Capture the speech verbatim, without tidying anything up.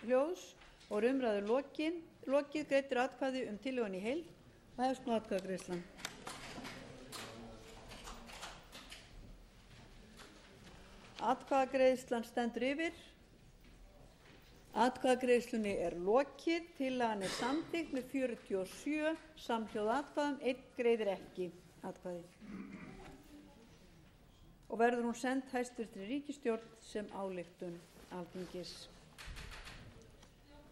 hljóðs og er umræðu lokið greiddir atkvæði um tillöguna í heild og hefst nú atkvæðagreiðslan. Atkvæðagreiðslan stendur yfir. Atkvæðagreiðslunni er lokið. Tillagan er samþykkt með fjörutíu og sjö samhljóða atkvæðum. Einn greiðir ekki atkvæði og verður hún send hæstvirtri ríkisstjórn sem ályktun Alþingis.